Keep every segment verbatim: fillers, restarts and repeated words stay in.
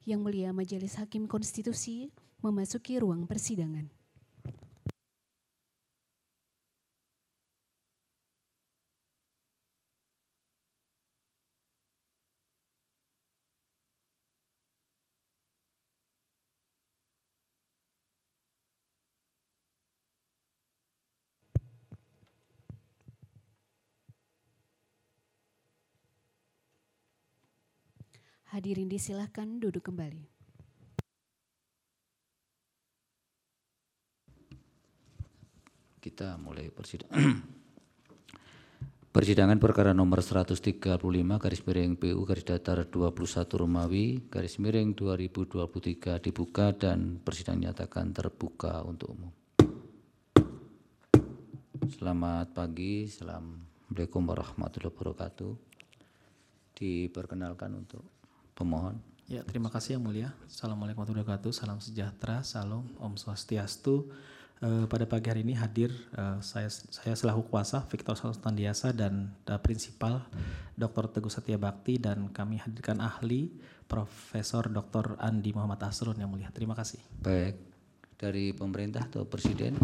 Yang Mulia Majelis Hakim Konstitusi memasuki ruang persidangan. Hadirin disilahkan duduk kembali. Kita mulai persidangan. Persidangan perkara nomor seratus tiga puluh lima garis miring P U garis datar dua puluh satu Romawi garis miring dua ribu dua puluh tiga dibuka dan persidangan nyatakan terbuka untuk umum. Selamat pagi, Assalamualaikum warahmatullahi wabarakatuh. Diperkenalkan untuk pemohon. Ya, terima kasih Yang Mulia. Assalamualaikum warahmatullahi wabarakatuh. Salam sejahtera, salam, Om Swastiastu. Uh, pada pagi hari ini hadir uh, saya saya selaku kuasa Victor Sultandiasa dan uh, prinsipal Doktor Teguh Setia Bakti, dan kami hadirkan ahli Profesor Doktor Andi Muhammad Asrun Yang Mulia. Terima kasih. Baik, dari pemerintah atau presiden?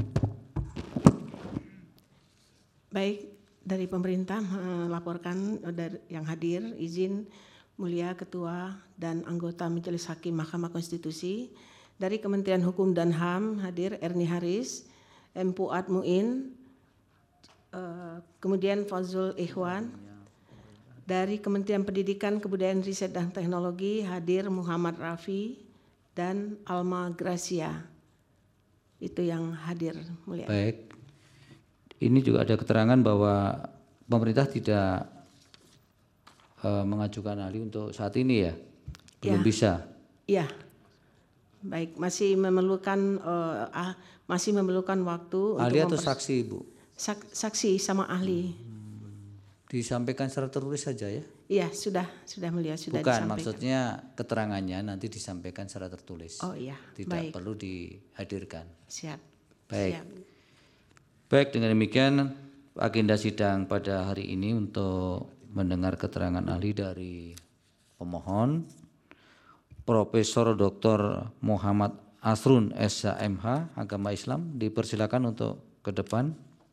Baik, dari pemerintah melaporkan dari yang hadir, izin Mulia Ketua dan anggota Majelis Hakim Mahkamah Konstitusi. Dari Kementerian Hukum dan H A M hadir Erni Haris, M. Puat Muin, uh, kemudian Fazul Ikhwan. Dari Kementerian Pendidikan, Kebudayaan, Riset dan Teknologi hadir Muhammad Rafi dan Alma Gracia. Itu yang hadir, Mulia. Baik, ini juga ada keterangan bahwa pemerintah tidak uh, mengajukan ahli untuk saat ini ya? Belum ya. bisa? Iya. Baik, masih memerlukan uh, ah, masih memerlukan waktu. Ahli untuk atau saksi, Bu? Sak, saksi sama ahli. Hmm, disampaikan secara tertulis saja ya? Iya, sudah, sudah Mulia, sudah Bukan, disampaikan. maksudnya keterangannya nanti disampaikan secara tertulis. Oh iya, tidak baik. perlu dihadirkan. Siap. Baik. Siap. Baik, dengan demikian agenda sidang pada hari ini untuk mendengar keterangan ahli dari pemohon Profesor Doktor Muhammad Asrun S H M H Agama Islam, dipersilakan untuk ke depan.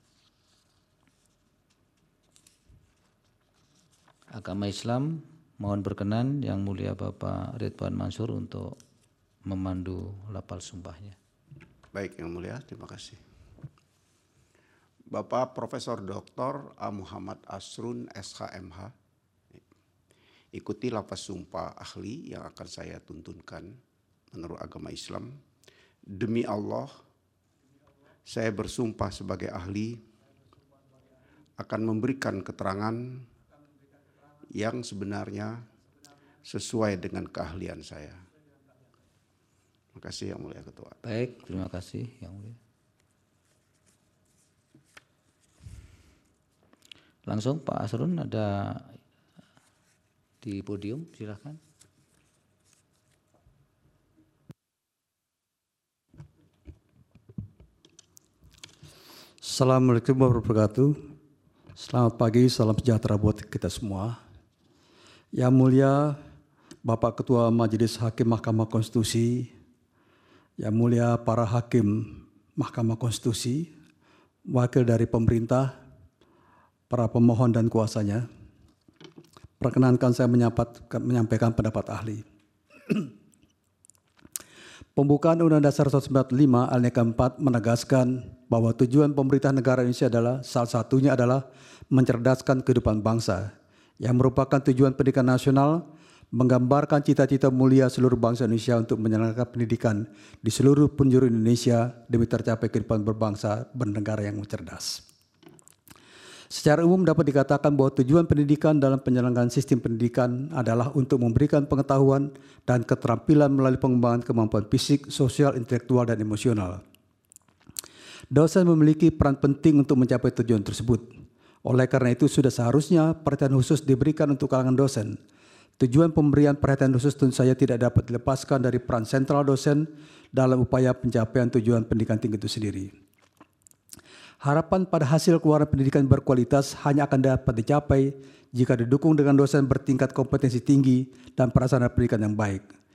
Agama Islam, mohon berkenan Yang Mulia Bapak Ridwan Mansur untuk memandu lafal sumpahnya. Baik, Yang Mulia, terima kasih. Bapak Profesor Doktor A. Muhammad Asrun S H M H, ikuti lafaz sumpah ahli yang akan saya tuntunkan menurut agama Islam. Demi Allah, saya bersumpah sebagai ahli akan memberikan keterangan yang sebenarnya sesuai dengan keahlian saya. Terima kasih Yang Mulia Ketua. Baik, terima kasih Yang Mulia. Langsung Pak Asrun ada di podium, silakan. Assalamualaikum warahmatullahi wabarakatuh. Selamat pagi, salam sejahtera buat kita semua. Yang Mulia Bapak Ketua Majelis Hakim Mahkamah Konstitusi, Yang Mulia para Hakim Mahkamah Konstitusi, wakil dari pemerintah, para pemohon dan kuasanya, perkenankan saya menyampaikan pendapat ahli. Pembukaan Undang-Undang Dasar seribu sembilan ratus empat puluh lima alinea keempat menegaskan bahwa tujuan pemerintah negara Indonesia adalah salah satunya adalah mencerdaskan kehidupan bangsa, yang merupakan tujuan pendidikan nasional, menggambarkan cita-cita mulia seluruh bangsa Indonesia untuk menyelenggarakan pendidikan di seluruh penjuru Indonesia demi tercapai kehidupan berbangsa bernegara yang cerdas. Secara umum dapat dikatakan bahwa tujuan pendidikan dalam penyelenggaraan sistem pendidikan adalah untuk memberikan pengetahuan dan keterampilan melalui pengembangan kemampuan fisik, sosial, intelektual, dan emosional. Dosen memiliki peran penting untuk mencapai tujuan tersebut. Oleh karena itu sudah seharusnya perhatian khusus diberikan untuk kalangan dosen. Tujuan pemberian perhatian khusus tentu saja tidak dapat dilepaskan dari peran sentral dosen dalam upaya pencapaian tujuan pendidikan tinggi itu sendiri. Harapan pada hasil keluaran pendidikan berkualitas hanya akan dapat dicapai jika didukung dengan dosen bertingkat kompetensi tinggi dan prasarana pendidikan yang baik.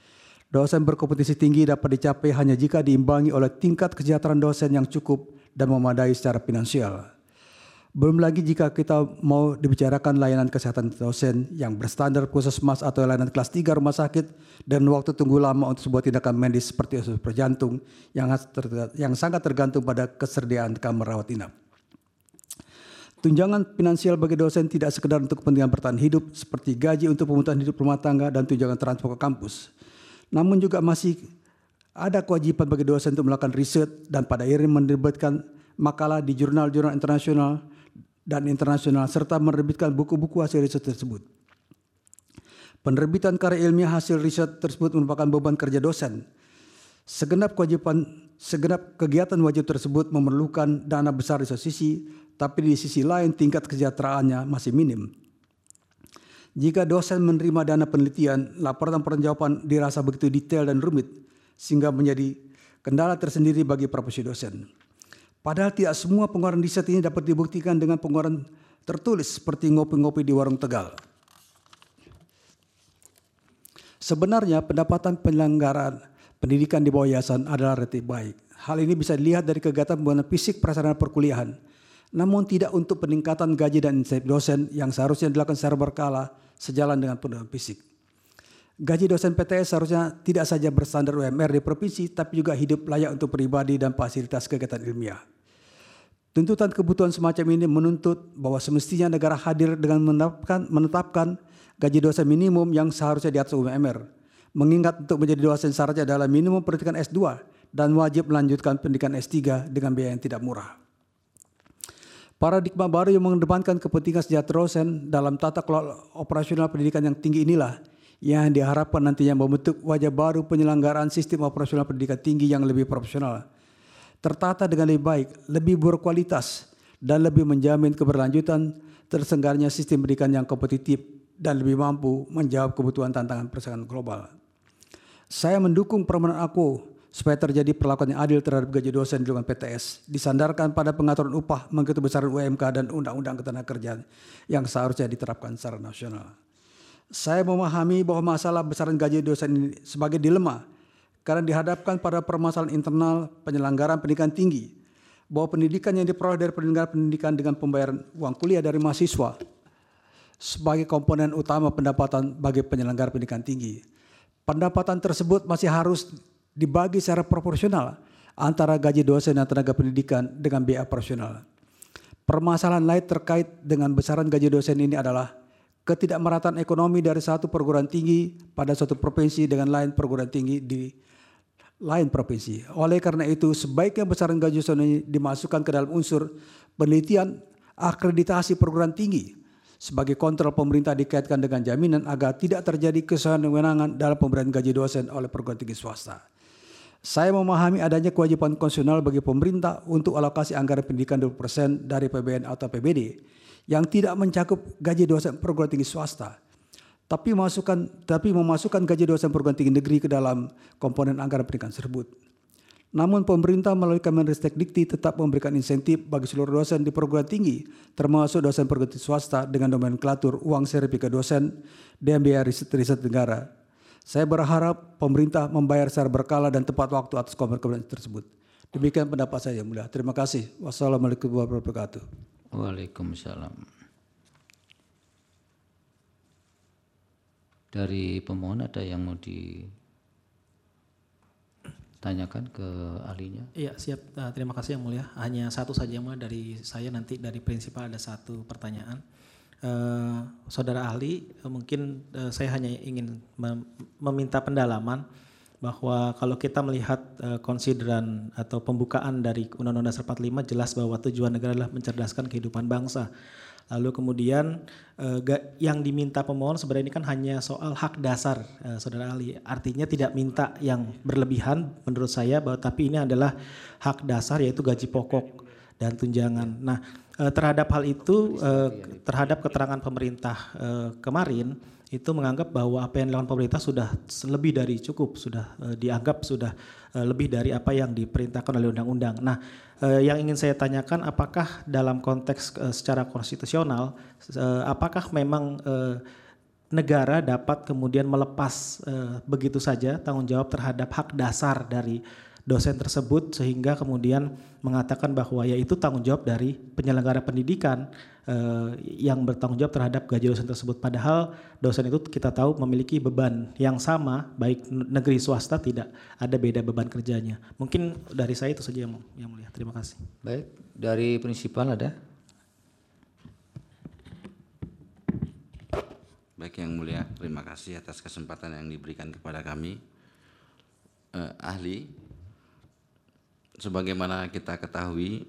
Dosen berkompetisi tinggi dapat dicapai hanya jika diimbangi oleh tingkat kesejahteraan dosen yang cukup dan memadai secara finansial. Belum lagi jika kita mau dibicarakan layanan kesehatan dosen yang berstandar puskesmas atau layanan kelas tiga rumah sakit dan waktu tunggu lama untuk sebuah tindakan medis seperti operasi jantung yang, yang sangat tergantung pada kesediaan kamar rawat inap. Tunjangan finansial bagi dosen tidak sekedar untuk kepentingan bertahan hidup seperti gaji untuk pemutusan hidup rumah tangga dan tunjangan transport ke kampus. Namun juga masih ada kewajiban bagi dosen untuk melakukan riset dan pada akhirnya menerbitkan makalah di jurnal-jurnal internasional dan internasional serta menerbitkan buku-buku hasil riset tersebut. Penerbitan karya ilmiah hasil riset tersebut merupakan beban kerja dosen. Segenap kewajiban, segenap kegiatan wajib tersebut memerlukan dana besar di satu sisi, tapi di sisi lain tingkat kesejahteraannya masih minim. Jika dosen menerima dana penelitian, laporan pertanggungjawaban dirasa begitu detail dan rumit, sehingga menjadi kendala tersendiri bagi profesi dosen. Padahal tidak semua pengeluaran riset ini dapat dibuktikan dengan pengeluaran tertulis seperti ngopi-ngopi di warung Tegal. Sebenarnya pendapatan penyelenggaraan pendidikan di bawah yayasan adalah relatif baik. Hal ini bisa dilihat dari kegiatan pembangunan fisik prasarana perkuliahan, namun tidak untuk peningkatan gaji dan insentif dosen yang seharusnya dilakukan secara berkala sejalan dengan pendidikan fisik. Gaji dosen P T S seharusnya tidak saja berstandar U M R di provinsi, tapi juga hidup layak untuk pribadi dan fasilitas kegiatan ilmiah. Tuntutan kebutuhan semacam ini menuntut bahwa semestinya negara hadir dengan menetapkan, menetapkan gaji dosen minimum yang seharusnya di atas U M R. Mengingat untuk menjadi dosen syaratnya adalah minimum pendidikan S dua dan wajib melanjutkan pendidikan S tiga dengan biaya yang tidak murah. Paradigma baru yang mengedepankan kepentingan sejahtera dosen dalam tata kelola operasional pendidikan yang tinggi inilah yang diharapkan nantinya membentuk wajah baru penyelenggaraan sistem operasional pendidikan tinggi yang lebih profesional, tertata dengan lebih baik, lebih berkualitas, dan lebih menjamin keberlanjutan terselenggaranya sistem pendidikan yang kompetitif dan lebih mampu menjawab kebutuhan tantangan persaingan global. Saya mendukung permohonan aku supaya terjadi perlakuan yang adil terhadap gaji dosen di lingkungan P T S, disandarkan pada pengaturan upah mengikuti besaran U M K dan Undang-Undang Ketenagakerjaan yang seharusnya diterapkan secara nasional. Saya memahami bahwa masalah besaran gaji dosen ini sebagai dilema karena dihadapkan pada permasalahan internal penyelenggaraan pendidikan tinggi, bahwa pendidikan yang diperoleh dari penyelenggara pendidikan dengan pembayaran uang kuliah dari mahasiswa sebagai komponen utama pendapatan bagi penyelenggara pendidikan tinggi. Pendapatan tersebut masih harus dibagi secara proporsional antara gaji dosen dan tenaga pendidikan dengan biaya operasional. Permasalahan lain terkait dengan besaran gaji dosen ini adalah ketidakmerataan ekonomi dari satu perguruan tinggi pada suatu provinsi dengan lain perguruan tinggi di lain provinsi. Oleh karena itu, sebaiknya besaran gaji dosen ini dimasukkan ke dalam unsur penelitian akreditasi perguruan tinggi sebagai kontrol pemerintah dikaitkan dengan jaminan agar tidak terjadi kesalahan kewenangan dalam pemberian gaji dosen oleh perguruan tinggi swasta. Saya memahami adanya kewajiban konstitusional bagi pemerintah untuk alokasi anggaran pendidikan dua puluh persen dari P B N atau A P B D yang tidak mencakup gaji dosen perguruan tinggi swasta, tapi memasukkan tapi memasukkan gaji dosen perguruan tinggi negeri ke dalam komponen anggaran pendidikan tersebut. Namun pemerintah melalui Kemenristek Dikti tetap memberikan insentif bagi seluruh dosen di perguruan tinggi, termasuk dosen perguruan tinggi swasta dengan nomenklatur uang sertifikat dosen dan biaya riset-riset negara. Saya berharap pemerintah membayar secara berkala dan tepat waktu atas komponen tersebut. Demikian pendapat saya yang mulia. Terima kasih. Wassalamualaikum warahmatullahi wabarakatuh. Waalaikumsalam. Dari pemohon ada yang mau ditanyakan ke ahlinya? Iya, siap. Uh, terima kasih yang mulia. Hanya satu saja yang mulia dari saya, nanti dari prinsipal ada satu pertanyaan. Uh, saudara ahli, uh, mungkin uh, saya hanya ingin mem meminta pendalaman bahwa kalau kita melihat uh, konsideran atau pembukaan dari Undang-Undang Dasar empat puluh lima jelas bahwa tujuan negara adalah mencerdaskan kehidupan bangsa. Lalu kemudian uh, yang diminta pemohon sebenarnya ini kan hanya soal hak dasar, uh, saudara ahli. Artinya tidak minta yang berlebihan menurut saya, bahwa tapi ini adalah hak dasar yaitu gaji pokok dan tunjangan. Nah, terhadap hal itu, terhadap keterangan pemerintah kemarin, itu menganggap bahwa apa yang dilakukan pemerintah sudah lebih dari cukup, sudah dianggap sudah lebih dari apa yang diperintahkan oleh undang-undang. Nah, yang ingin saya tanyakan, apakah dalam konteks secara konstitusional, apakah memang negara dapat kemudian melepas uh, begitu saja tanggung jawab terhadap hak dasar dari dosen tersebut sehingga kemudian mengatakan bahwa yaitu tanggung jawab dari penyelenggara pendidikan uh, yang bertanggung jawab terhadap gaji dosen tersebut. Padahal dosen itu kita tahu memiliki beban yang sama, baik negeri swasta tidak ada beda beban kerjanya. Mungkin dari saya itu saja yang, yang mulia. Terima kasih. Baik, dari prinsipal ada? Baik yang mulia, terima kasih atas kesempatan yang diberikan kepada kami. Eh, ahli, sebagaimana kita ketahui,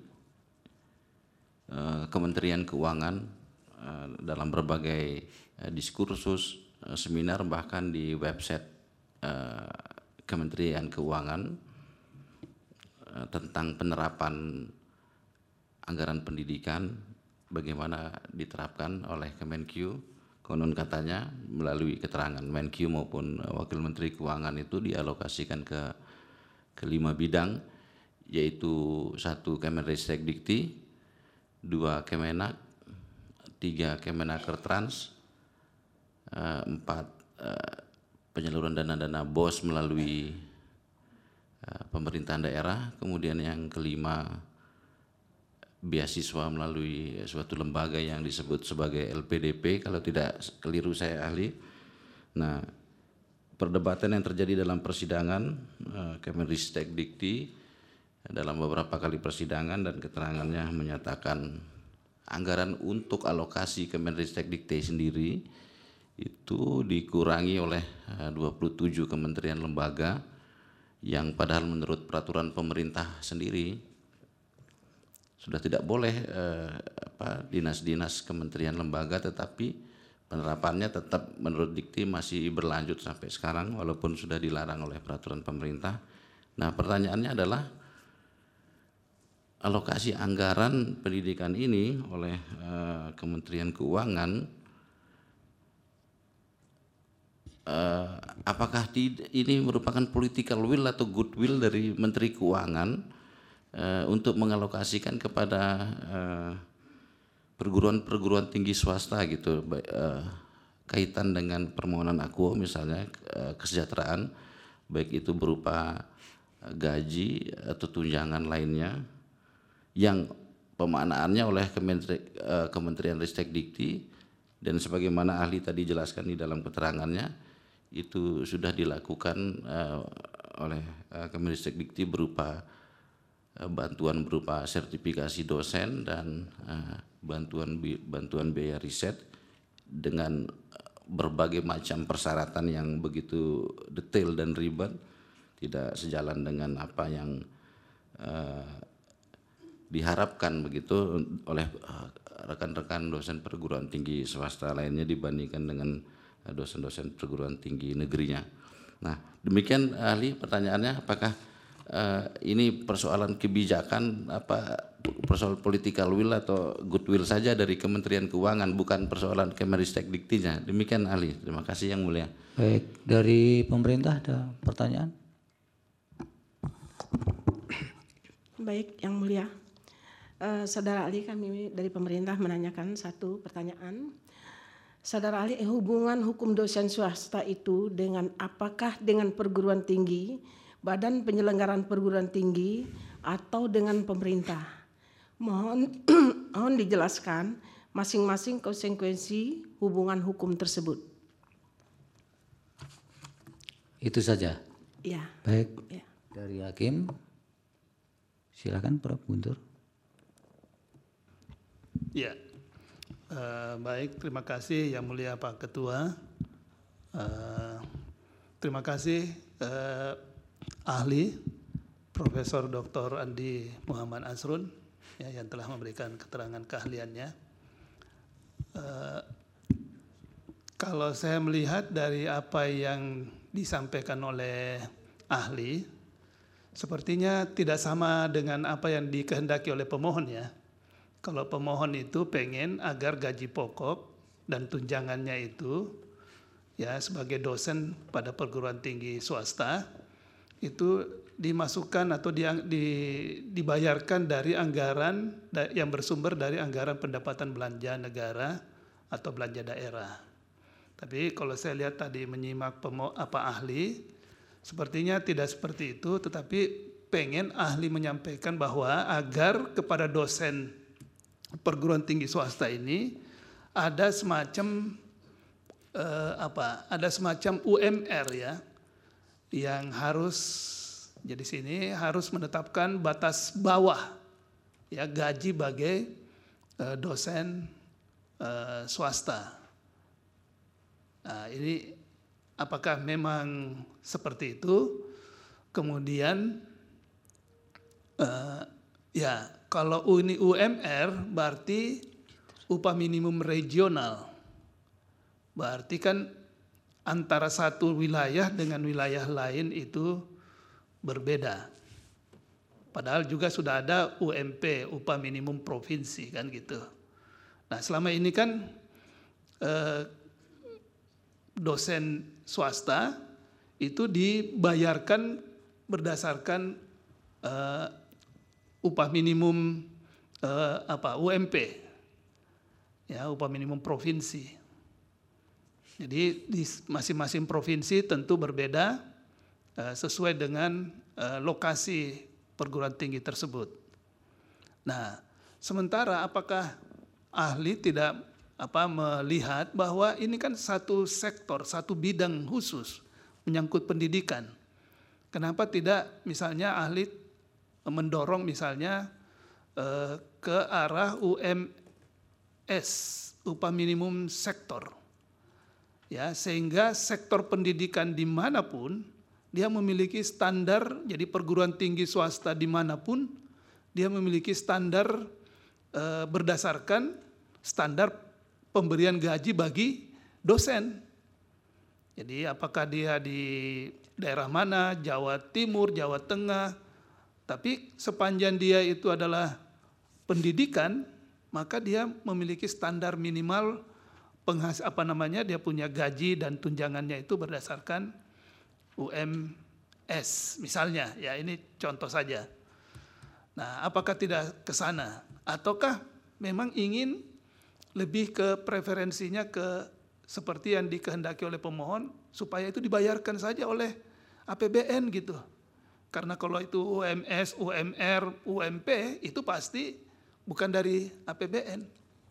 eh, Kementerian Keuangan eh, dalam berbagai eh, diskursus, eh, seminar, bahkan di website eh, Kementerian Keuangan eh, tentang penerapan anggaran pendidikan, bagaimana diterapkan oleh Kemenkeu. Konon katanya melalui keterangan Menkeu maupun Wakil Menteri Keuangan itu dialokasikan ke kelima bidang, yaitu satu Kemenristek-Dikti, dua Kemenak, tiga Kemenakertrans, empat penyaluran dana-dana B O S melalui pemerintahan daerah, kemudian yang kelima beasiswa melalui suatu lembaga yang disebut sebagai L P D P, kalau tidak keliru saya ahli. Nah, perdebatan yang terjadi dalam persidangan uh, Kemenristek-Dikti dalam beberapa kali persidangan dan keterangannya menyatakan anggaran untuk alokasi Kemenristek-Dikti sendiri itu dikurangi oleh uh, dua puluh tujuh kementerian lembaga yang padahal menurut peraturan pemerintah sendiri sudah tidak boleh eh, apa, dinas-dinas kementerian lembaga, tetapi penerapannya tetap menurut Dikti masih berlanjut sampai sekarang walaupun sudah dilarang oleh peraturan pemerintah. Nah, pertanyaannya adalah alokasi anggaran pendidikan ini oleh eh, Kementerian Keuangan, eh, apakah ini merupakan political will atau goodwill dari Menteri Keuangan Uh, untuk mengalokasikan kepada perguruan-perguruan uh, tinggi swasta gitu, uh, kaitan dengan permohonan akuo misalnya uh, kesejahteraan, baik itu berupa uh, gaji atau tunjangan lainnya yang pemaknaannya oleh Kementeri, uh, Kementerian Ristek-Dikti dan sebagaimana ahli tadi jelaskan di dalam keterangannya itu sudah dilakukan uh, oleh uh, Kemenristek-Dikti berupa bantuan berupa sertifikasi dosen dan uh, bantuan bantuan biaya riset dengan berbagai macam persyaratan yang begitu detail dan ribet, tidak sejalan dengan apa yang uh, diharapkan begitu oleh rekan-rekan dosen perguruan tinggi swasta lainnya dibandingkan dengan dosen-dosen perguruan tinggi negerinya. Nah, demikian ahli, pertanyaannya apakah Uh, ini persoalan kebijakan, apa persoalan political will atau goodwill saja dari Kementerian Keuangan, bukan persoalan Kemenristek-Diktinya. Demikian ahli, terima kasih yang mulia. Baik, dari pemerintah ada pertanyaan? Baik yang mulia, uh, saudara ahli, kami dari pemerintah menanyakan satu pertanyaan. Saudara ahli, hubungan hukum dosen swasta itu dengan apakah dengan perguruan tinggi, badan penyelenggaraan perguruan tinggi, atau dengan pemerintah? Mohon, mohon dijelaskan masing-masing konsekuensi hubungan hukum tersebut. Itu saja. Ya. Baik, Ya. dari Hakim, silakan Prof Guntur. Ya, uh, baik, terima kasih yang mulia Pak Ketua. Uh, terima kasih uh, ahli Profesor Doktor Andi Muhammad Asrun ya, yang telah memberikan keterangan keahliannya. Uh, kalau saya melihat dari apa yang disampaikan oleh ahli, sepertinya tidak sama dengan apa yang dikehendaki oleh pemohon ya. Kalau pemohon itu pengen agar gaji pokok dan tunjangannya itu ya sebagai dosen pada perguruan tinggi swasta itu dimasukkan atau di, di, dibayarkan dari anggaran yang bersumber dari anggaran pendapatan belanja negara atau belanja daerah. Tapi kalau saya lihat tadi menyimak pemo, apa ahli, sepertinya tidak seperti itu, tetapi pengen ahli menyampaikan bahwa agar kepada dosen perguruan tinggi swasta ini ada semacam eh, apa? Ada semacam U M R ya, yang harus jadi sini harus menetapkan batas bawah ya gaji bagi eh, dosen eh, swasta. Nah, ini apakah memang seperti itu? Kemudian uh, ya kalau ini U M R berarti upah minimum regional. Berarti kan antara satu wilayah dengan wilayah lain itu berbeda. Padahal juga sudah ada U M P, upah minimum provinsi kan gitu. Nah, selama ini kan uh, dosen swasta itu dibayarkan berdasarkan uh, upah minimum uh, apa U M P, ya upah minimum provinsi. Jadi di masing-masing provinsi tentu berbeda uh, sesuai dengan uh, lokasi perguruan tinggi tersebut. Nah, sementara apakah ahli tidak apa melihat bahwa ini kan satu sektor, satu bidang khusus menyangkut pendidikan. Kenapa tidak misalnya ahli mendorong misalnya eh, ke arah U M S, upah minimum sektor. Ya, sehingga sektor pendidikan dimanapun dia memiliki standar, jadi perguruan tinggi swasta dimanapun dia memiliki standar eh, berdasarkan standar pemberian gaji bagi dosen. Jadi apakah dia di daerah mana, Jawa Timur, Jawa Tengah, tapi sepanjang dia itu adalah pendidikan, maka dia memiliki standar minimal penghas apa namanya dia punya gaji dan tunjangannya itu berdasarkan U M S misalnya. Ya ini contoh saja. Nah, apakah tidak ke sana ataukah memang ingin lebih ke preferensinya ke seperti yang dikehendaki oleh pemohon supaya itu dibayarkan saja oleh A P B N gitu. Karena kalau itu U M S, U M R, U M P itu pasti bukan dari A P B N.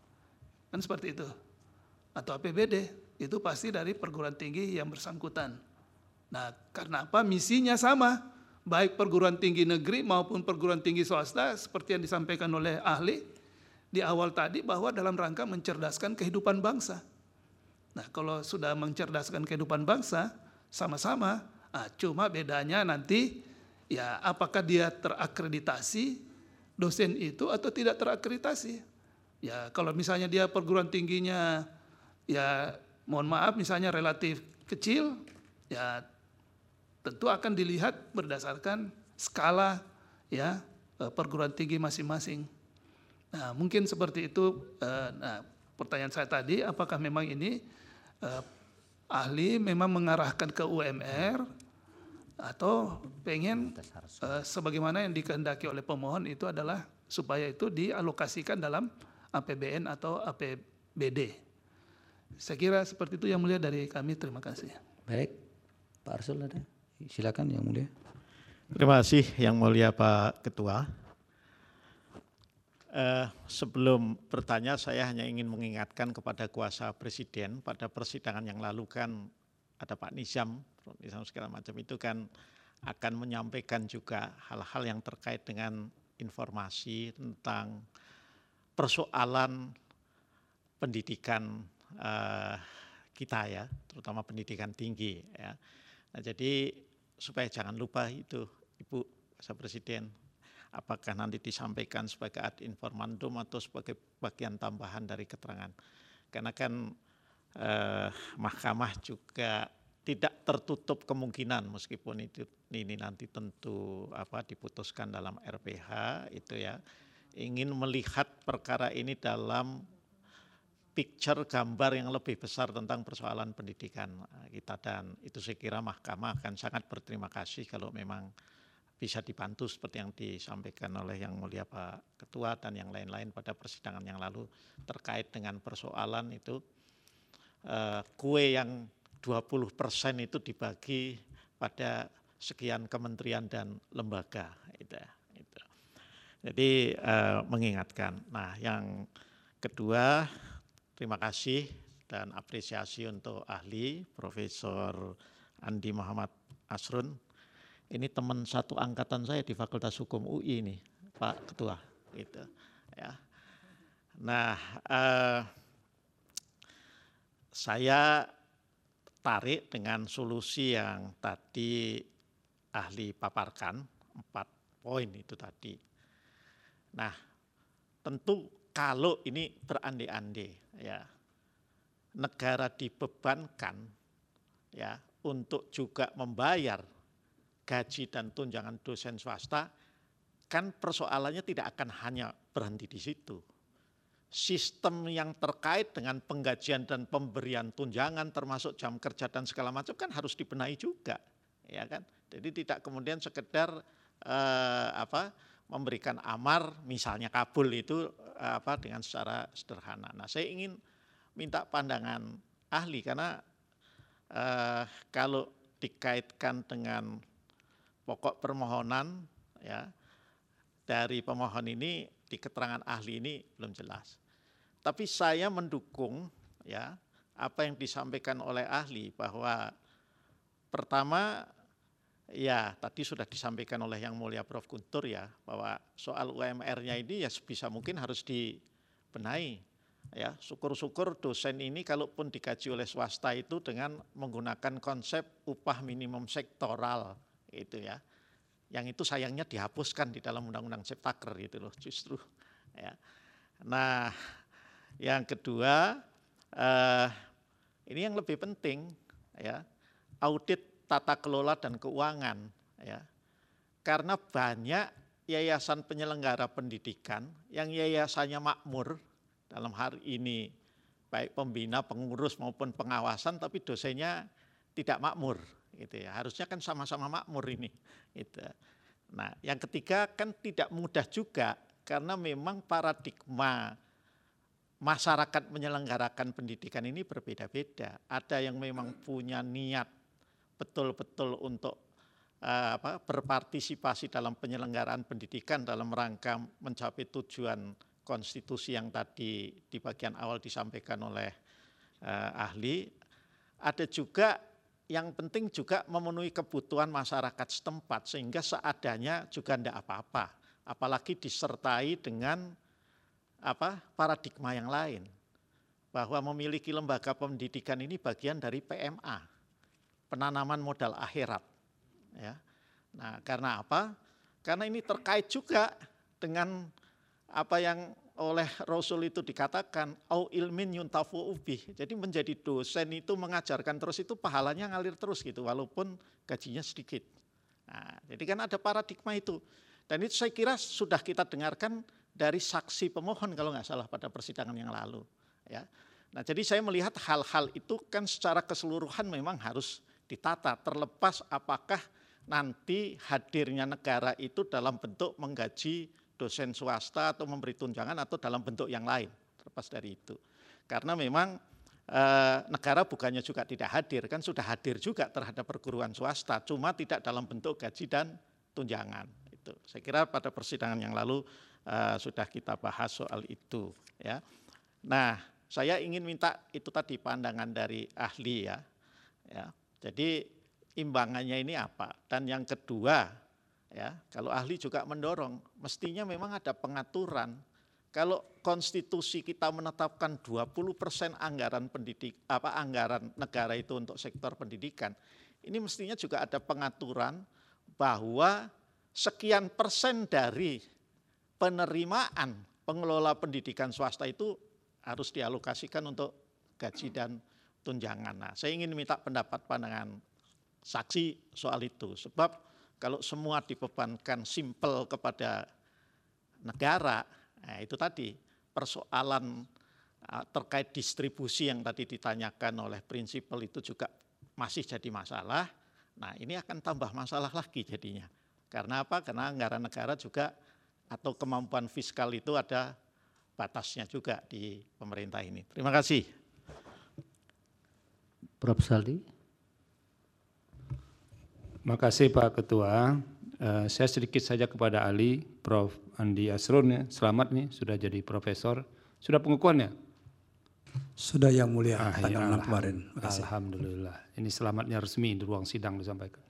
Kan seperti itu. Atau A P B D itu pasti dari perguruan tinggi yang bersangkutan. Nah, karena apa? Misinya sama. Baik perguruan tinggi negeri maupun perguruan tinggi swasta seperti yang disampaikan oleh ahli di awal tadi bahwa dalam rangka mencerdaskan kehidupan bangsa. Nah, kalau sudah mencerdaskan kehidupan bangsa, sama-sama, ah, cuma bedanya nanti, ya apakah dia terakreditasi dosen itu atau tidak terakreditasi. Ya kalau misalnya dia perguruan tingginya, ya mohon maaf misalnya relatif kecil, ya tentu akan dilihat berdasarkan skala ya perguruan tinggi masing-masing. Nah, mungkin seperti itu. Nah, pertanyaan saya tadi, apakah memang ini eh, ahli memang mengarahkan ke U M R atau pengen eh, sebagaimana yang dikehendaki oleh pemohon itu adalah supaya itu dialokasikan dalam A P B N atau A P B D. Saya kira seperti itu yang mulia dari kami. Terima kasih. Baik, Pak Arsul ada? Silakan yang mulia. Terima kasih yang mulia Pak Ketua. Eh, sebelum bertanya, saya hanya ingin mengingatkan kepada kuasa Presiden pada persidangan yang lalu kan ada Pak Nizam, Nizam segala macam itu kan akan menyampaikan juga hal-hal yang terkait dengan informasi tentang persoalan pendidikan eh, kita ya, terutama pendidikan tinggi ya. Nah, jadi supaya jangan lupa itu Ibu kuasa Presiden. Apakah nanti disampaikan sebagai ad informandum atau sebagai bagian tambahan dari keterangan. Karena kan eh, mahkamah juga tidak tertutup kemungkinan meskipun itu ini nanti tentu apa diputuskan dalam R P H itu ya, ingin melihat perkara ini dalam picture gambar yang lebih besar tentang persoalan pendidikan kita, dan itu saya kira mahkamah akan sangat berterima kasih kalau memang bisa dibantu seperti yang disampaikan oleh Yang Mulia Pak Ketua dan yang lain-lain pada persidangan yang lalu terkait dengan persoalan itu eh, kue yang dua puluh persen itu dibagi pada sekian kementerian dan lembaga. Itu, itu. Jadi eh, mengingatkan. Nah, yang kedua, terima kasih dan apresiasi untuk ahli Profesor Andi Muhammad Asrun. Ini teman satu angkatan saya di Fakultas Hukum U I ini, Pak Ketua. Gitu, ya. Nah, eh, saya tertarik dengan solusi yang tadi ahli paparkan, empat poin itu tadi. Nah, tentu kalau ini berandai-andai, ya, negara dibebankan, ya, untuk juga membayar gaji dan tunjangan dosen swasta, kan persoalannya tidak akan hanya berhenti di situ. Sistem yang terkait dengan penggajian dan pemberian tunjangan termasuk jam kerja dan segala macam kan harus dibenahi juga, ya kan? Jadi tidak kemudian sekedar eh, apa memberikan amar misalnya kabul itu eh, apa dengan secara sederhana. Nah, saya ingin minta pandangan ahli karena eh, kalau dikaitkan dengan pokok permohonan, ya, dari pemohon ini di keterangan ahli ini belum jelas. Tapi saya mendukung, ya, apa yang disampaikan oleh ahli bahwa pertama, ya tadi sudah disampaikan oleh Yang Mulia Profesor Guntur, ya, bahwa soal U M R-nya ini ya sebisa mungkin harus dibenahi. Ya, syukur-syukur dosen ini kalaupun digaji oleh swasta itu dengan menggunakan konsep upah minimum sektoral, itu ya. Yang itu sayangnya dihapuskan di dalam Undang-Undang Ciptaker gitu loh justru. Ya. Nah, yang kedua, eh, ini yang lebih penting, ya, audit tata kelola dan keuangan, ya, karena banyak yayasan penyelenggara pendidikan yang yayasannya makmur dalam hari ini, baik pembina, pengurus maupun pengawasan, tapi dosennya tidak makmur, gitu ya. Harusnya kan sama-sama makmur ini. Gitu. Nah, yang ketiga kan tidak mudah juga karena memang paradigma masyarakat menyelenggarakan pendidikan ini berbeda-beda. Ada yang memang punya niat betul-betul untuk uh, apa, berpartisipasi dalam penyelenggaraan pendidikan dalam rangka mencapai tujuan konstitusi yang tadi di bagian awal disampaikan oleh uh, ahli. Ada juga yang penting juga memenuhi kebutuhan masyarakat setempat sehingga seadanya juga tidak apa-apa. Apalagi disertai dengan apa paradigma yang lain, bahwa memiliki lembaga pendidikan ini bagian dari P M A, penanaman modal akhirat. Ya. Nah, karena apa? Karena ini terkait juga dengan apa yang oleh Rasul itu dikatakan au ilmin yuntafu ubih. Jadi menjadi dosen itu mengajarkan terus itu pahalanya ngalir terus gitu walaupun gajinya sedikit. Nah, jadi kan ada paradigma itu. Dan itu saya kira sudah kita dengarkan dari saksi pemohon kalau nggak salah pada persidangan yang lalu, ya. Nah, jadi saya melihat hal-hal itu kan secara keseluruhan memang harus ditata, terlepas apakah nanti hadirnya negara itu dalam bentuk menggaji dosen swasta atau memberi tunjangan atau dalam bentuk yang lain, terlepas dari itu. Karena memang e, negara bukannya juga tidak hadir, kan sudah hadir juga terhadap perguruan swasta, cuma tidak dalam bentuk gaji dan tunjangan. Itu. Saya kira pada persidangan yang lalu Uh, sudah kita bahas soal itu, ya. Nah, saya ingin minta itu tadi pandangan dari ahli, ya. Ya. Jadi imbangannya ini apa? Dan yang kedua, ya, kalau ahli juga mendorong, mestinya memang ada pengaturan. Kalau konstitusi kita menetapkan dua puluh persen anggaran pendidik apa anggaran negara itu untuk sektor pendidikan, ini mestinya juga ada pengaturan bahwa sekian persen dari penerimaan pengelola pendidikan swasta itu harus dialokasikan untuk gaji dan tunjangan. Nah, saya ingin minta pendapat pandangan saksi soal itu. Sebab kalau semua dibebankan simpel kepada negara, nah itu tadi persoalan terkait distribusi yang tadi ditanyakan oleh prinsipal itu juga masih jadi masalah. Nah, ini akan tambah masalah lagi jadinya. Karena apa? Karena anggaran negara juga atau kemampuan fiskal itu ada batasnya juga di pemerintah ini. Terima kasih. Profesor Saldi. Makasih Pak Ketua. Uh, saya sedikit saja kepada ahli, Profesor Andi Asrun ya. Selamat nih sudah jadi profesor. Sudah pengukuhannya? Sudah yang mulia, ah, tanggal ya, enam kemarin. Makasih. Alhamdulillah. Ini selamatnya resmi di ruang sidang disampaikan.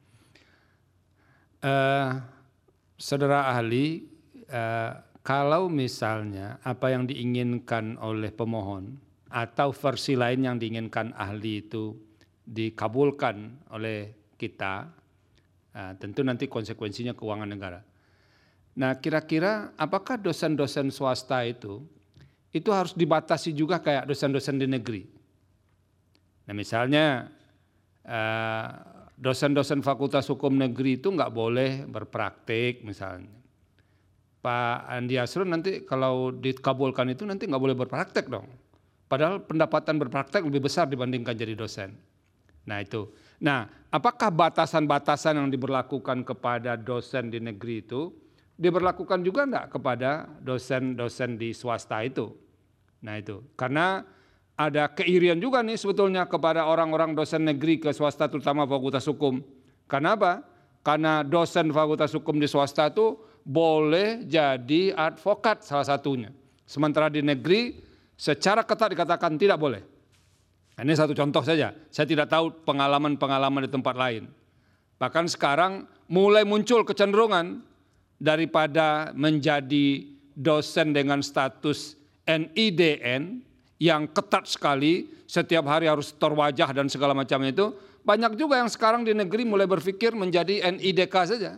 Uh, saudara ahli, uh, kalau misalnya apa yang diinginkan oleh pemohon atau versi lain yang diinginkan ahli itu dikabulkan oleh kita, nah, tentu nanti konsekuensinya keuangan negara. Nah, kira-kira apakah dosen-dosen swasta itu itu harus dibatasi juga kayak dosen-dosen di negeri? Nah, misalnya eh, dosen-dosen Fakultas Hukum Negeri itu nggak boleh berpraktik misalnya. Pak Andi Asrun nanti kalau dikabulkan itu nanti nggak boleh berpraktek dong. Padahal pendapatan berpraktek lebih besar dibandingkan jadi dosen. Nah itu. Nah, apakah batasan-batasan yang diberlakukan kepada dosen di negeri itu diberlakukan juga enggak kepada dosen-dosen di swasta itu? Nah itu. Karena ada keirian juga nih sebetulnya kepada orang-orang dosen negeri ke swasta terutama Fakultas Hukum. Karena apa? Karena dosen Fakultas Hukum di swasta itu boleh jadi advokat salah satunya. Sementara di negeri secara ketat dikatakan tidak boleh. Ini satu contoh saja, saya tidak tahu pengalaman-pengalaman di tempat lain. Bahkan sekarang mulai muncul kecenderungan daripada menjadi dosen dengan status N I D N yang ketat sekali, setiap hari harus setor wajah dan segala macam itu, banyak juga yang sekarang di negeri mulai berpikir menjadi N I D K saja.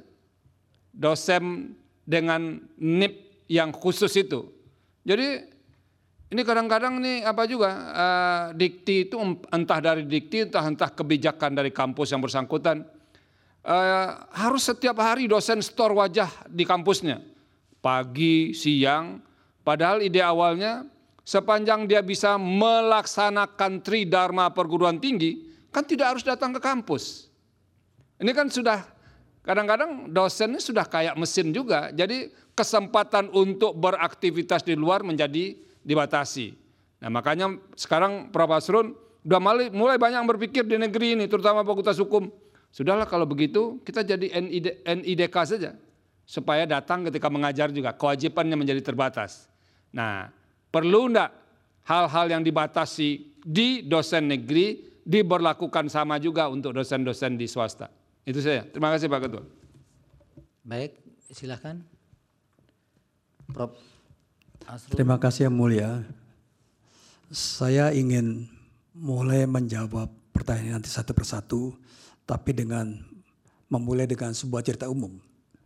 Dosen dengan N I P yang khusus itu. Jadi ini kadang-kadang nih apa juga uh, dikti itu entah dari dikti entah entah kebijakan dari kampus yang bersangkutan uh, harus setiap hari dosen store wajah di kampusnya pagi siang, padahal ide awalnya sepanjang dia bisa melaksanakan tridharma perguruan tinggi kan tidak harus datang ke kampus. Ini kan sudah kadang-kadang dosennya sudah kayak mesin juga, jadi kesempatan untuk beraktivitas di luar menjadi dibatasi. Nah makanya sekarang Profesor Asrun udah mulai, mulai banyak berpikir di negeri ini, terutama Fakultas Hukum. Sudahlah kalau begitu kita jadi N I D K saja, supaya datang ketika mengajar juga, kewajibannya menjadi terbatas. Nah perlu enggak hal-hal yang dibatasi di dosen negeri diberlakukan sama juga untuk dosen-dosen di swasta? Itu saja. Terima kasih Pak Ketua. Baik, silakan. Prof Asrun. Terima kasih yang mulia. Saya ingin mulai menjawab pertanyaan nanti satu persatu, tapi dengan memulai dengan sebuah cerita umum.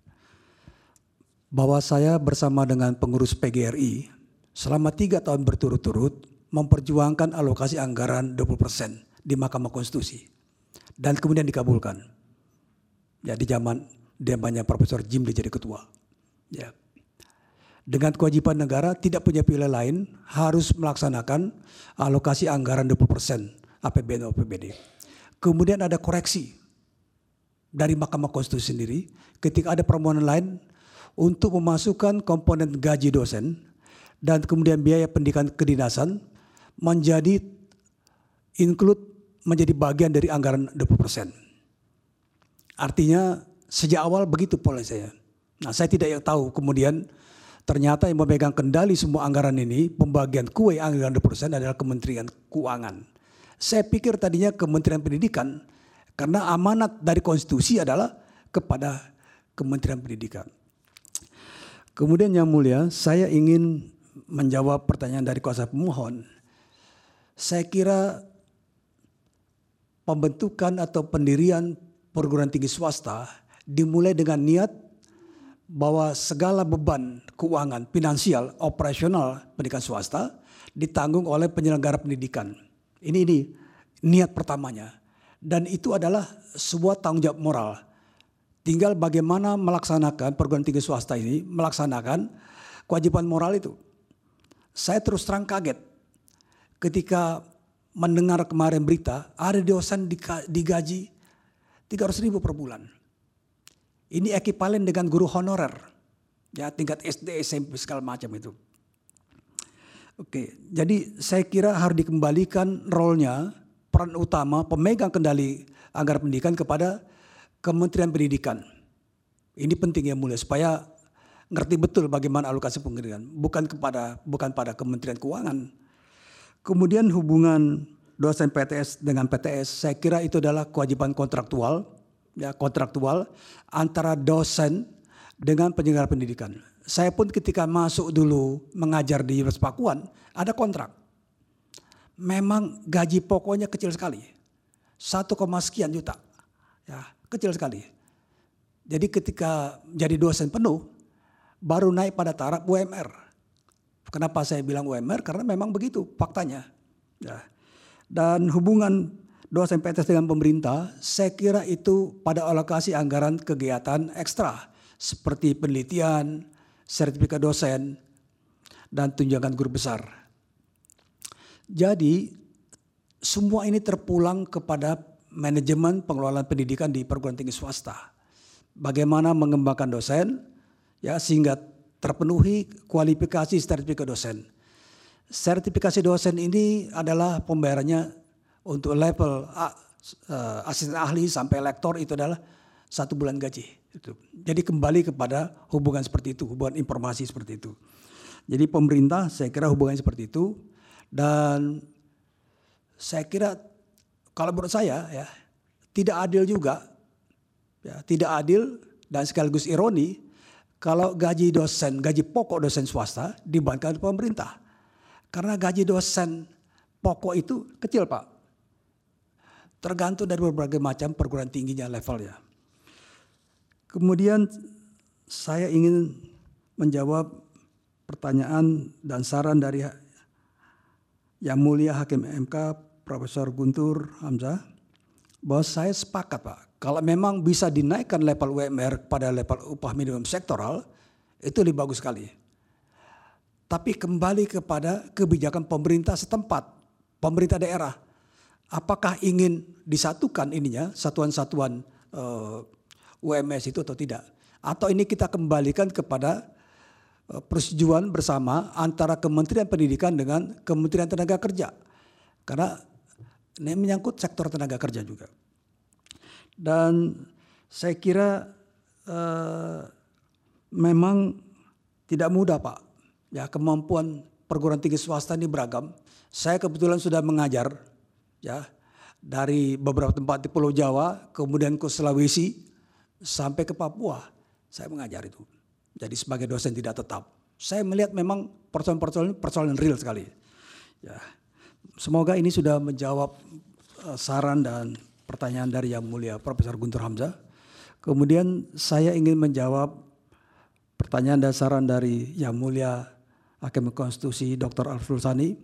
Bahwa saya bersama dengan pengurus P G R I selama tiga tahun berturut-turut memperjuangkan alokasi anggaran dua puluh persen di Mahkamah Konstitusi. Dan kemudian dikabulkan. Ya di zaman zamannya Profesor Jimli jadi ketua. Ya. Dengan kewajiban negara tidak punya pilihan lain harus melaksanakan alokasi anggaran dua puluh persen A P B N A P B D. Kemudian ada koreksi dari Mahkamah Konstitusi sendiri ketika ada permohonan lain untuk memasukkan komponen gaji dosen dan kemudian biaya pendidikan kedinasan menjadi include menjadi bagian dari anggaran dua puluh persen. Artinya sejak awal begitu pola saya. Nah saya tidak tahu kemudian ternyata yang memegang kendali semua anggaran ini, pembagian kue anggaran dua puluh persen adalah Kementerian Keuangan. Saya pikir tadinya Kementerian Pendidikan, karena amanat dari konstitusi adalah kepada Kementerian Pendidikan. Kemudian yang mulia, saya ingin menjawab pertanyaan dari kuasa pemohon. Saya kira pembentukan atau pendirian perguruan tinggi swasta dimulai dengan niat bahwa segala beban keuangan, finansial, operasional pendidikan swasta ditanggung oleh penyelenggara pendidikan. Ini ini niat pertamanya. Dan itu adalah sebuah tanggung jawab moral. Tinggal bagaimana melaksanakan perguruan tinggi swasta ini, melaksanakan kewajiban moral itu. Saya terus terang kaget ketika mendengar kemarin berita ada dosen digaji tiga ratus ribu per bulan. Ini ekivalen dengan guru honorer, ya tingkat S D, S M P segala macam itu. Oke, jadi saya kira harus dikembalikan role-nya peran utama pemegang kendali anggaran pendidikan kepada Kementerian Pendidikan. Ini penting yang mulia supaya ngerti betul bagaimana alokasi pendidikan, bukan kepada bukan pada Kementerian Keuangan. Kemudian hubungan dosen P T S dengan P T S, saya kira itu adalah kewajiban kontraktual, ya kontraktual antara dosen dengan penyelenggara pendidikan. Saya pun ketika masuk dulu mengajar di Universitas Pakuan, ada kontrak. Memang gaji pokoknya kecil sekali, satu koma sekian juta, ya kecil sekali. Jadi ketika jadi dosen penuh, baru naik pada taraf U M R. Kenapa saya bilang U M R? Karena memang begitu faktanya. Ya. Dan hubungan dosen P T S dengan pemerintah, saya kira itu pada alokasi anggaran kegiatan ekstra seperti penelitian, sertifikat dosen, dan tunjangan guru besar. Jadi semua ini terpulang kepada manajemen pengelolaan pendidikan di perguruan tinggi swasta. Bagaimana mengembangkan dosen, ya sehingga terpenuhi kualifikasi sertifikat dosen. Sertifikasi dosen ini adalah pembayarannya untuk level uh, asisten ahli sampai lektor itu adalah satu bulan gaji. Jadi kembali kepada hubungan seperti itu, hubungan informasi seperti itu. Jadi pemerintah saya kira hubungannya seperti itu, dan saya kira kalau menurut saya ya tidak adil juga, ya tidak adil dan sekaligus ironi kalau gaji dosen, gaji pokok dosen swasta dibandingkan pemerintah. Karena gaji dosen pokok itu kecil Pak. Tergantung dari berbagai macam perguruan tingginya levelnya. Kemudian saya ingin menjawab pertanyaan dan saran dari Yang Mulia Hakim M K Profesor Guntur Hamzah bahwa saya sepakat Pak, kalau memang bisa dinaikkan level U M R pada level upah minimum sektoral itu lebih bagus sekali. Tapi kembali kepada kebijakan pemerintah setempat, pemerintah daerah. Apakah ingin disatukan ininya, satuan-satuan uh, U M S itu atau tidak? Atau ini kita kembalikan kepada uh, persetujuan bersama antara Kementerian Pendidikan dengan Kementerian Tenaga Kerja. Karena ini menyangkut sektor tenaga kerja juga. Dan saya kira uh, memang tidak mudah Pak. Ya, kemampuan perguruan tinggi swasta ini beragam. Saya kebetulan sudah mengajar ya dari beberapa tempat di Pulau Jawa, kemudian ke Sulawesi sampai ke Papua. Saya mengajar itu. Jadi sebagai dosen tidak tetap. Saya melihat memang persoalan-persoalan persoalan real sekali. Ya. Semoga ini sudah menjawab uh, saran dan pertanyaan dari Yang Mulia Profesor Guntur Hamzah. Kemudian saya ingin menjawab pertanyaan dan saran dari Yang Mulia Hakim Konstitusi Doktor Arsul Sani.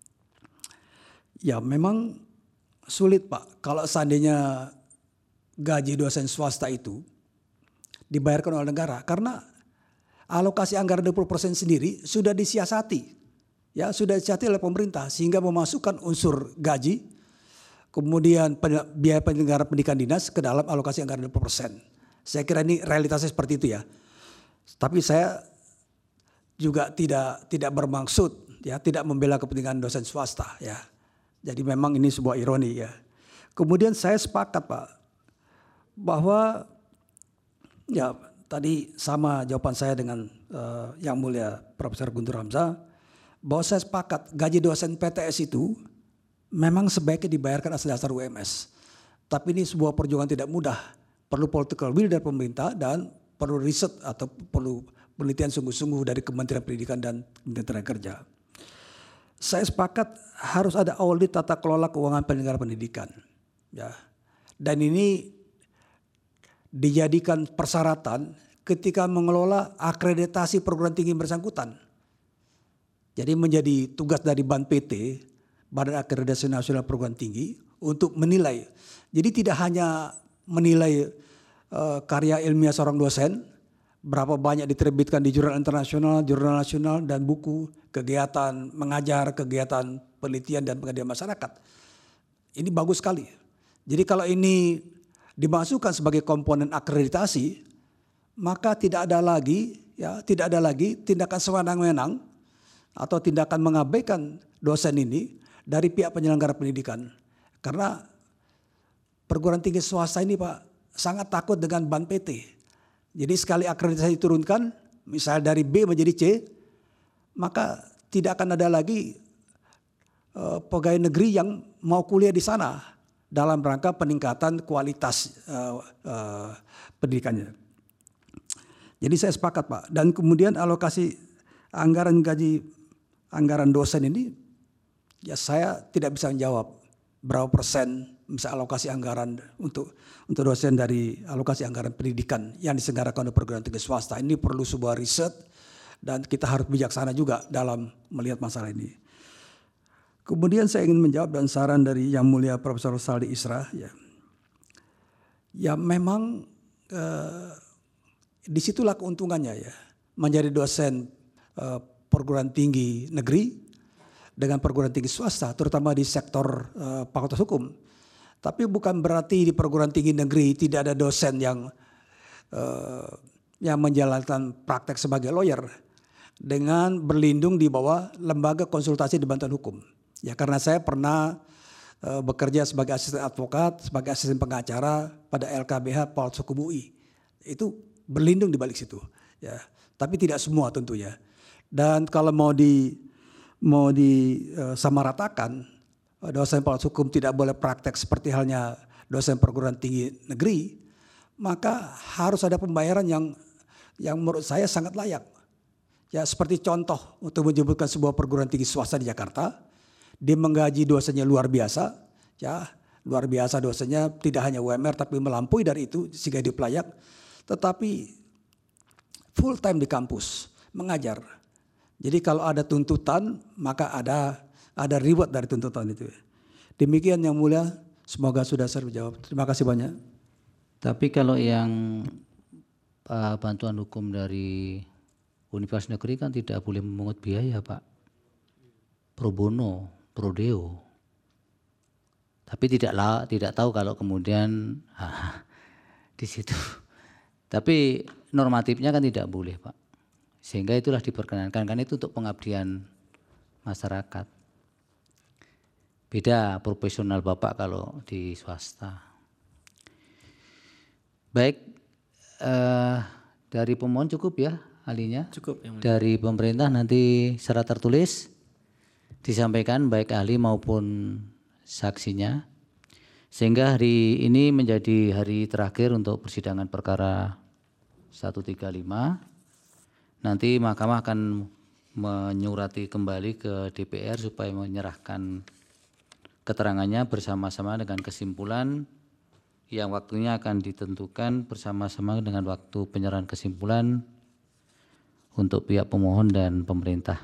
Ya memang sulit Pak kalau seandainya gaji dosen swasta itu dibayarkan oleh negara. Karena alokasi anggaran dua puluh persen sendiri sudah disiasati. Ya sudah disiasati oleh pemerintah sehingga memasukkan unsur gaji, kemudian biaya penyelenggara pendidikan dinas ke dalam alokasi anggaran dua puluh persen. Saya kira ini realitasnya seperti itu ya. Tapi saya juga tidak tidak bermaksud ya tidak membela kepentingan dosen swasta ya. Jadi memang ini sebuah ironi ya. Kemudian saya sepakat Pak bahwa ya tadi sama jawaban saya dengan uh, Yang Mulia Profesor Guntur Hamzah bahwa saya sepakat gaji dosen P T S itu memang sebaiknya dibayarkan atas dasar U M S. Tapi ini sebuah perjuangan tidak mudah. Perlu political will dari pemerintah dan perlu riset atau perlu penelitian sungguh-sungguh dari Kementerian Pendidikan dan Kementerian Tenaga Kerja. Saya sepakat harus ada audit tata kelola keuangan penyelenggara pendidikan. Ya. Dan ini dijadikan persyaratan ketika mengelola akreditasi perguruan tinggi bersangkutan. Jadi menjadi tugas dari B A N P T, Badan Akreditasi Nasional Perguruan Tinggi, untuk menilai. Jadi tidak hanya menilai uh, karya ilmiah seorang dosen, berapa banyak diterbitkan di jurnal internasional, jurnal nasional, dan buku, kegiatan mengajar, kegiatan penelitian dan pengabdian masyarakat. Ini bagus sekali. Jadi kalau ini dimasukkan sebagai komponen akreditasi, maka tidak ada lagi, ya, tidak ada lagi tindakan sewenang-wenang atau tindakan mengabaikan dosen ini dari pihak penyelenggara pendidikan. Karena perguruan tinggi swasta ini Pak sangat takut dengan ban P T. Jadi sekali akreditasi diturunkan, misalnya dari B menjadi C, maka tidak akan ada lagi uh, pegawai negeri yang mau kuliah di sana dalam rangka peningkatan kualitas uh, uh, pendidikannya. Jadi saya sepakat Pak. Dan kemudian alokasi anggaran gaji, anggaran dosen ini, ya saya tidak bisa menjawab berapa persen bisa alokasi anggaran untuk untuk dosen dari alokasi anggaran pendidikan yang diselenggarakan oleh perguruan tinggi swasta. Ini perlu sebuah riset dan kita harus bijaksana juga dalam melihat masalah ini. Kemudian saya ingin menjawab dan saran dari Yang Mulia Profesor Saldi Isra. Ya, ya memang eh, disitulah keuntungannya ya menjadi dosen eh, perguruan tinggi negeri dengan perguruan tinggi swasta, terutama di sektor uh, fakultas hukum. Tapi bukan berarti di perguruan tinggi negeri tidak ada dosen yang uh, yang menjalankan praktek sebagai lawyer dengan berlindung di bawah lembaga konsultasi di bantuan hukum. Ya karena saya pernah uh, bekerja sebagai asisten advokat, sebagai asisten pengacara pada L K B H Fakultas Hukum U I. Itu berlindung di balik situ. Ya, tapi tidak semua tentunya. Dan kalau mau di mau disamaratakan, dosen fakultas hukum tidak boleh praktek seperti halnya dosen perguruan tinggi negeri, maka harus ada pembayaran yang yang menurut saya sangat layak. Ya seperti contoh untuk menyebutkan sebuah perguruan tinggi swasta di Jakarta, dia menggaji dosennya luar biasa, ya luar biasa dosennya tidak hanya U M R tapi melampaui dari itu sehingga dia layak, tetapi full time di kampus mengajar. Jadi kalau ada tuntutan maka ada ada reward dari tuntutan itu. Demikian Yang Mulia, semoga sudah saya jawab. Terima kasih banyak. Tapi kalau yang uh, bantuan hukum dari universitas negeri kan tidak boleh memungut biaya Pak. Pro bono, pro deo. Tapi tidaklah tidak tahu kalau kemudian ah, di situ. Tapi normatifnya kan tidak boleh Pak. Sehingga itulah diperkenankan, karena itu untuk pengabdian masyarakat. Beda profesional Bapak kalau di swasta. Baik, eh, dari pemohon cukup ya ahlinya? Cukup. Yang dari pemerintah nanti secara tertulis disampaikan baik ahli maupun saksinya. Sehingga hari ini menjadi hari terakhir untuk persidangan perkara seratus tiga puluh lima. Nanti Mahkamah akan menyurati kembali ke D P R supaya menyerahkan keterangannya bersama-sama dengan kesimpulan yang waktunya akan ditentukan bersama-sama dengan waktu penyerahan kesimpulan untuk pihak pemohon dan pemerintah.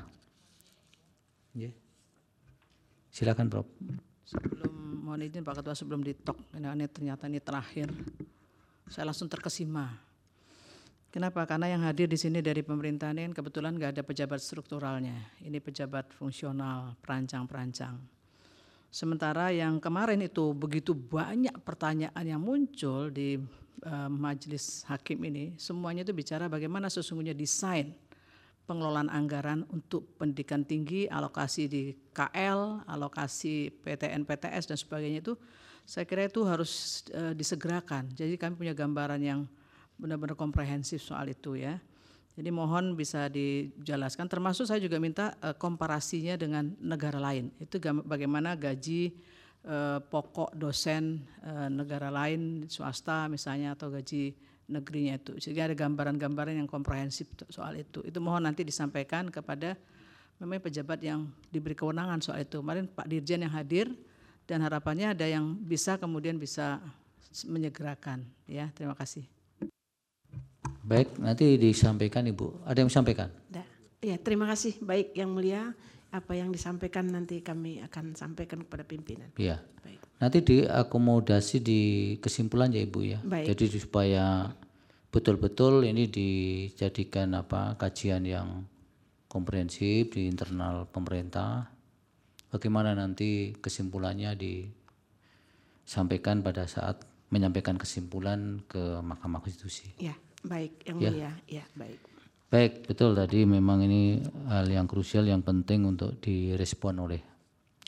Silakan Prof. Sebelum mohon izin Pak Ketua, sebelum ditok, ini ternyata ini terakhir, saya langsung terkesima. Kenapa? Karena yang hadir di sini dari pemerintahan ini kebetulan nggak ada pejabat strukturalnya. Ini pejabat fungsional, perancang-perancang. Sementara yang kemarin itu begitu banyak pertanyaan yang muncul di uh, majelis hakim ini, semuanya itu bicara bagaimana sesungguhnya desain pengelolaan anggaran untuk pendidikan tinggi, alokasi di K L, alokasi P T N, P T S dan sebagainya itu, saya kira itu harus uh, disegerakan. Jadi kami punya gambaran yang benar-benar komprehensif soal itu ya. Jadi mohon bisa dijelaskan, termasuk saya juga minta uh, komparasinya dengan negara lain. Itu bagaimana gaji uh, pokok dosen uh, negara lain, swasta misalnya, atau gaji negerinya itu. Jadi ada gambaran-gambaran yang komprehensif soal itu. Itu mohon nanti disampaikan kepada memang pejabat yang diberi kewenangan soal itu. Kemarin Pak Dirjen yang hadir dan harapannya ada yang bisa kemudian bisa menyegerakan. Ya, terima kasih. Baik, nanti disampaikan Ibu. Ada yang disampaikan? Ya, terima kasih. Baik Yang Mulia, apa yang disampaikan nanti kami akan sampaikan kepada pimpinan. Iya. Baik. Nanti diakomodasi di kesimpulan ya Ibu ya. Baik. Jadi supaya betul-betul ini dijadikan apa kajian yang komprehensif di internal pemerintah. Bagaimana nanti kesimpulannya disampaikan pada saat menyampaikan kesimpulan ke Mahkamah Konstitusi. Ya. Baik, Yang ya. Mulia, ya baik. Baik, betul tadi memang ini hal yang krusial yang penting untuk direspon oleh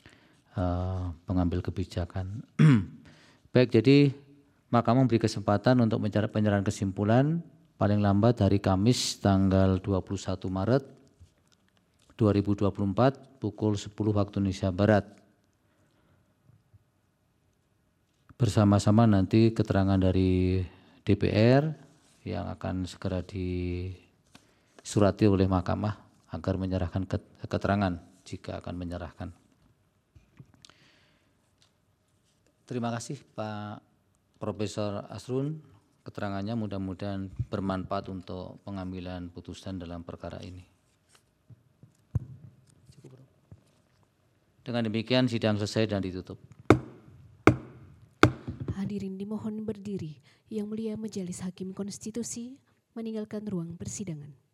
uh, pengambil kebijakan. Baik, jadi Mahkamah memberi kesempatan untuk mencari penyerahan kesimpulan paling lambat hari Kamis tanggal dua puluh satu Maret dua ribu dua puluh empat pukul sepuluh waktu Indonesia Barat. Bersama-sama nanti keterangan dari D P R yang akan segera disurati oleh Mahkamah agar menyerahkan keterangan jika akan menyerahkan. Terima kasih Pak Profesor Asrun, keterangannya mudah-mudahan bermanfaat untuk pengambilan putusan dalam perkara ini. Dengan demikian sidang selesai dan ditutup. Hadirin dimohon berdiri. Yang Mulia Majelis Hakim Konstitusi meninggalkan ruang persidangan.